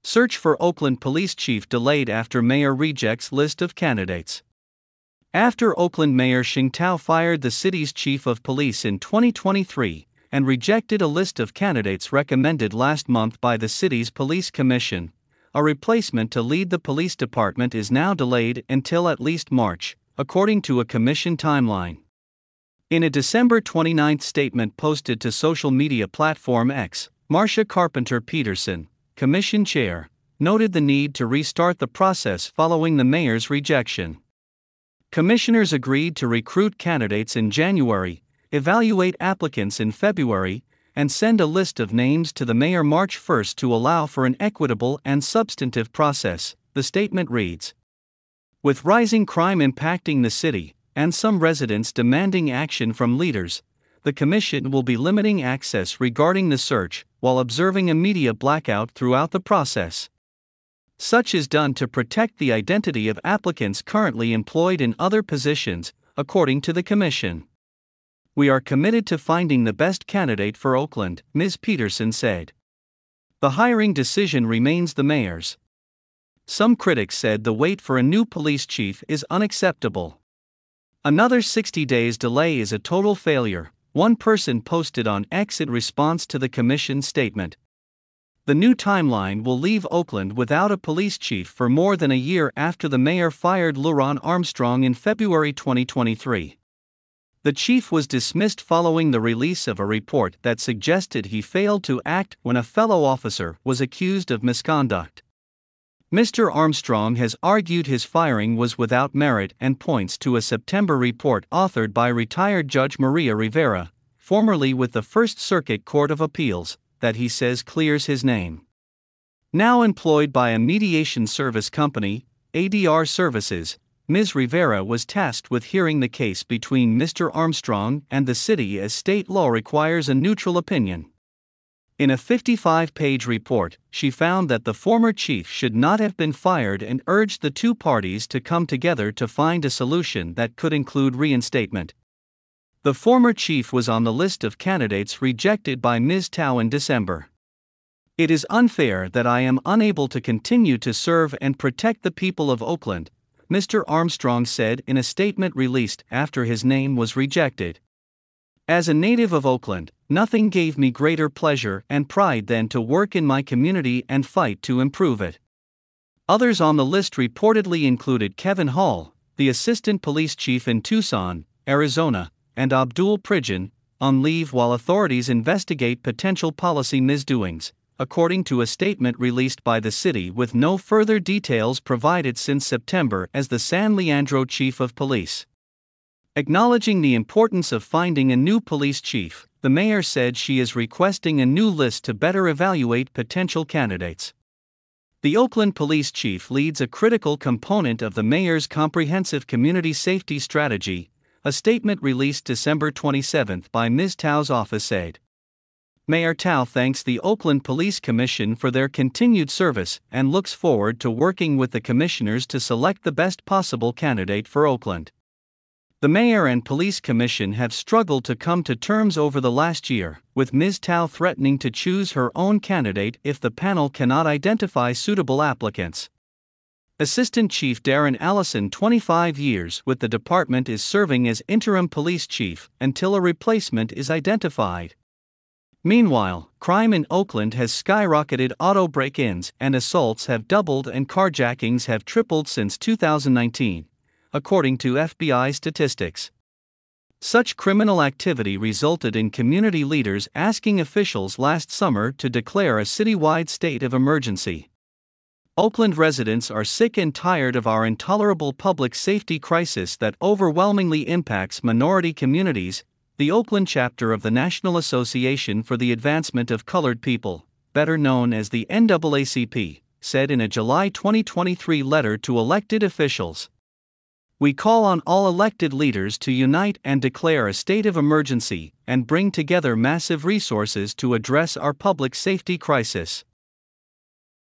Search for Oakland police chief delayed after mayor rejects list of candidates. After Oakland Mayor Shing Tao fired the city's chief of police in 2023 and rejected a list of candidates recommended last month by the city's police commission, a replacement to lead the police department is now delayed until at least March, according to a commission timeline. In a December 29 statement posted to social media platform X, Marcia Carpenter Peterson, commission chair, noted the need to restart the process following the mayor's rejection. Commissioners agreed to recruit candidates in January, evaluate applicants in February, and send a list of names to the mayor March 1 to allow for an equitable and substantive process, the statement reads. With rising crime impacting the city, and some residents demanding action from leaders, the Commission will be limiting access regarding the search, while observing a media blackout throughout the process. Such is done to protect the identity of applicants currently employed in other positions, according to the Commission. We are committed to finding the best candidate for Oakland, Ms. Peterson said. The hiring decision remains the mayor's. Some critics said the wait for a new police chief is unacceptable. Another 60 days delay is a total failure, one person posted on X in response to the Commission's statement. The new timeline will leave Oakland without a police chief for more than a year after the mayor fired LeRonne Armstrong in February 2023. The chief was dismissed following the release of a report that suggested he failed to act when a fellow officer was accused of misconduct. Mr. Armstrong has argued his firing was without merit and points to a September report authored by retired Judge Maria Rivera, formerly with the First Circuit Court of Appeals, that he says clears his name. Now employed by a mediation service company, ADR Services, Ms. Rivera was tasked with hearing the case between Mr. Armstrong and the city as state law requires a neutral opinion. In a 55-page report, she found that the former chief should not have been fired and urged the two parties to come together to find a solution that could include reinstatement. The former chief was on the list of candidates rejected by Ms. Tao in December. It is unfair that I am unable to continue to serve and protect the people of Oakland, Mr. Armstrong said in a statement released after his name was rejected. As a native of Oakland, nothing gave me greater pleasure and pride than to work in my community and fight to improve it. Others on the list reportedly included Kevin Hall, the assistant police chief in Tucson, Arizona, and Abdul Pridgen, on leave while authorities investigate potential policy misdoings, according to a statement released by the city with no further details provided since September as the San Leandro chief of police. Acknowledging the importance of finding a new police chief, the mayor said she is requesting a new list to better evaluate potential candidates. The Oakland police chief leads a critical component of the mayor's comprehensive community safety strategy, a statement released December 27 by Ms. Tao's office said. Mayor Tao thanks the Oakland Police Commission for their continued service and looks forward to working with the commissioners to select the best possible candidate for Oakland. The mayor and police commission have struggled to come to terms over the last year, with Ms. Tao threatening to choose her own candidate if the panel cannot identify suitable applicants. Assistant Chief Darren Allison, 25 years with the department, is serving as interim police chief until a replacement is identified. Meanwhile, crime in Oakland has skyrocketed. Auto break-ins and assaults have doubled and carjackings have tripled since 2019. According to FBI statistics. Such criminal activity resulted in community leaders asking officials last summer to declare a citywide state of emergency. Oakland residents are sick and tired of our intolerable public safety crisis that overwhelmingly impacts minority communities, the Oakland chapter of the National Association for the Advancement of Colored People, better known as the NAACP, said in a July 2023 letter to elected officials. We call on all elected leaders to unite and declare a state of emergency and bring together massive resources to address our public safety crisis.